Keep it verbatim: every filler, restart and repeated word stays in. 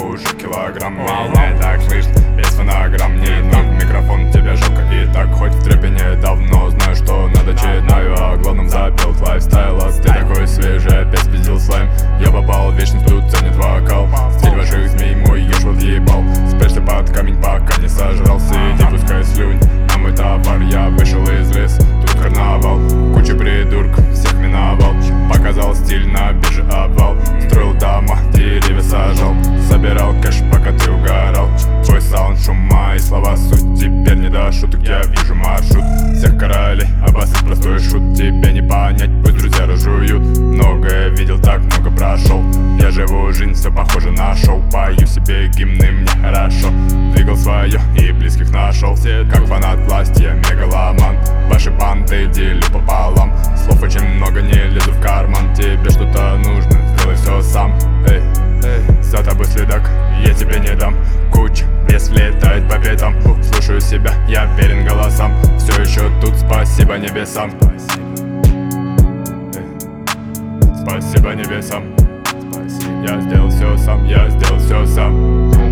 уже килограмм. Меня и так слышно, без фонограмм. Не нужен микрофон, тебе жопка и так. Хоть в трэпе недавно, знаю, что надо читаю. О главном запил лайфстайл. Ты такой свежий, опять спиздил слайм. Я попал в вечность, тут ценит вокал. Стиль ваших змей мой ешь вот ебал. Спрячься под камень, пока не сожрался. Иди пускай слюнь, на мой товар я вышел из леса. Тут карнавал, куча придурков, всех миновал. Показал стиль на бирже обвал. Строил дома, деревья сажал. Собирал кэш, пока ты угорал. Твой саунд, шума и слова суть. Теперь не до шуток, я вижу маршрут всех королей, обоссать простой шут. Тебе не понять, пусть друзья разжуют. Многое видел, так много прошел. Я живу жизнь, все похоже на шоу. Пою себе гимны, мне хорошо. Двигал свое и близких нашел. Как фанат власти, я мегаломан. Ваши банды делю пополам. Слов очень много, не лезу в карман. Тебе что-то нужно, сделай все сам. Эй, эй, за тобой следак, я тебе не дам. Куча, лес влетает по пятам. Слушаю себя, я верен голосам. Все еще тут, спасибо небесам. Спасибо небесам. Я сделал все сам, я сделал все сам.